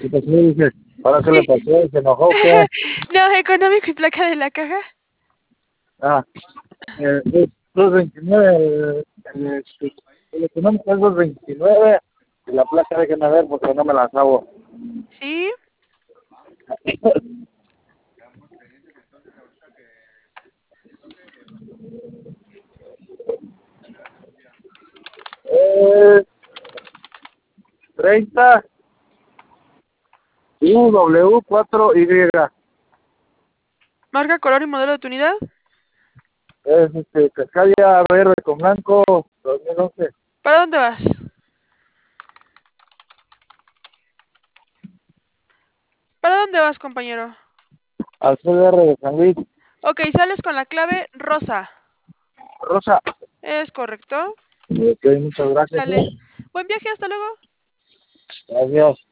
¿Qué pasó? Dije, ¿ahora qué le Sí. pasó? ¿Se enojó o qué? No, económico y placa de la caja. Ah, 229, el económico es 229 y la placa déjenme ver porque no me la sabo. Sí. Es 30 UW4Y. Marca, color y modelo de tu unidad. Es Cascadia verde con blanco 2011. ¿Para dónde vas? ¿Para dónde vas, compañero? Al CDR de San Luis. Ok, sales con la clave rosa. Rosa. Es correcto. Ok, muchas gracias. Sale. Buen viaje, hasta luego. Gracias.